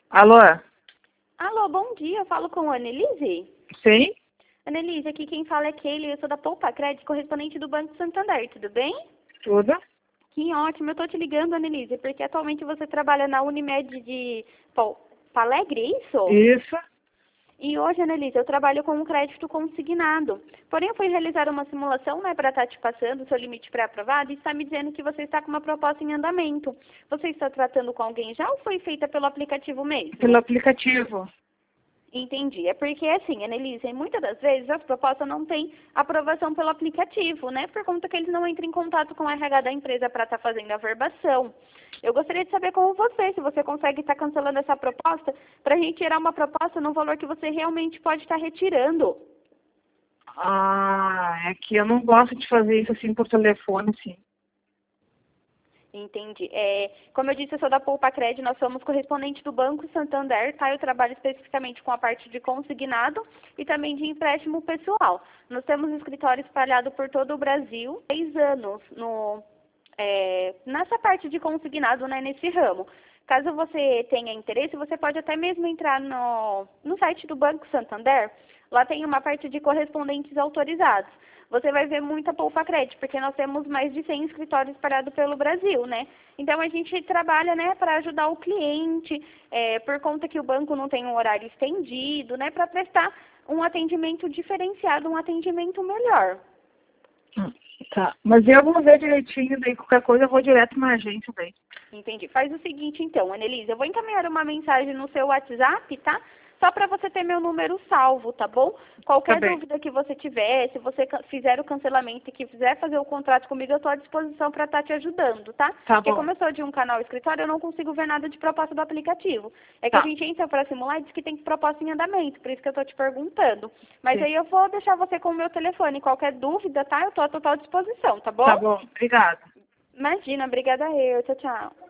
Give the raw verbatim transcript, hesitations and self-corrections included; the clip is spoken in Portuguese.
Alô? Alô, bom dia. Eu falo com a Annelise. Sim? Annelise, aqui quem fala é Keila. Eu sou da Poupa Crédito, correspondente do Banco Santander. Tudo bem? Tudo? Que ótimo. Eu tô te ligando, Annelise, porque atualmente você trabalha na Unimed de Pau- Palegre, é isso? Isso. E hoje, Annelise, eu trabalho com um crédito consignado. Porém, eu fui realizar uma simulação, né, para estar te passando o seu limite pré-aprovado e está me dizendo que você está com uma proposta em andamento. Você está tratando com alguém já ou foi feita pelo aplicativo mesmo? Pelo aplicativo. Entendi. É porque, assim, Annelise, muitas das vezes as propostas não têm aprovação pelo aplicativo, né? Por conta que eles não entram em contato com o R H da empresa para estar fazendo a verbação. Eu gostaria de saber com você, se você consegue estar cancelando essa proposta, para a gente gerar uma proposta no valor que você realmente pode estar retirando. Ah, é que eu não gosto de fazer isso assim por telefone, sim. Entendi. É, como eu disse, eu sou da Poupa Crédito, nós somos correspondente do Banco Santander, tá? Eu trabalho especificamente com a parte de consignado e também de empréstimo pessoal. Nós temos escritório espalhado por todo o Brasil, seis anos no, é, nessa parte de consignado, né, nesse ramo. Caso você tenha interesse, você pode até mesmo entrar no, no site do Banco Santander. Lá tem uma parte de correspondentes autorizados. Você vai ver muita Poupa Crédito, porque nós temos mais de cem escritórios espalhados pelo Brasil, né? Então, a gente trabalha, né, para ajudar o cliente, é, por conta que o banco não tem um horário estendido, né, para prestar um atendimento diferenciado, um atendimento melhor. Hum, Tá. Mas eu vou ver direitinho, daí qualquer coisa eu vou direto na agência daí. Entendi. Faz o seguinte, então, Annelise, eu vou encaminhar uma mensagem no seu WhatsApp, tá? Só para você ter meu número salvo, tá bom? Qualquer Tá bem. dúvida que você tiver, se você ca- fizer o cancelamento e quiser fazer o contrato comigo, eu estou à disposição para estar te ajudando, tá? Tá Porque bom. como eu sou de um canal escritório, eu não consigo ver nada de proposta do aplicativo. É que a Tá. gente entra para simular e diz que tem proposta em andamento, por isso que eu estou te perguntando. Mas Sim. aí eu vou deixar você com o meu telefone. Qualquer dúvida, tá? Eu estou à total disposição, tá bom? Tá bom. Obrigada. Imagina, obrigada eu. Tchau, tchau.